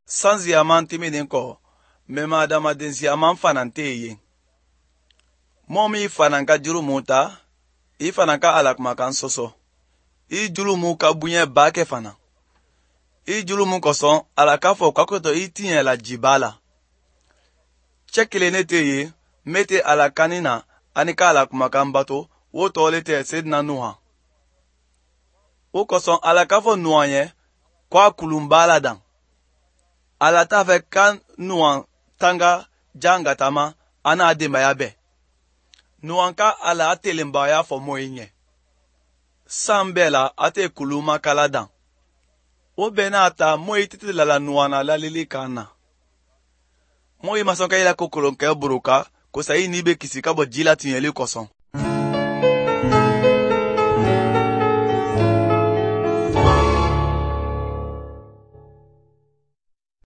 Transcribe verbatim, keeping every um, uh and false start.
Sanzi yaman timidin ko, mema adamadensi yaman fanante ye. Momi fananka juru muta, I fananka alakmakan soso. I juru mu ka bunye bake fana. I juru mu koson alakafo kwakoto I tinye la jibala. Chekile nete ye, mete alakanina anika alakmakan bato, woto lete sedna nuha. O koson alakafo nuanye, kwa kulumbala dan. Alata fe kan nuan tanga janga tama ana ademaya be. Nuanka ala atelembaya fo moyenye. Sambela ate kuluma kaladan. O benata moyi titi lala nuana lalili kana. Moyi masonka ila kukulonke buruka kosa yi nibe kisika bo jila tinyeli koson.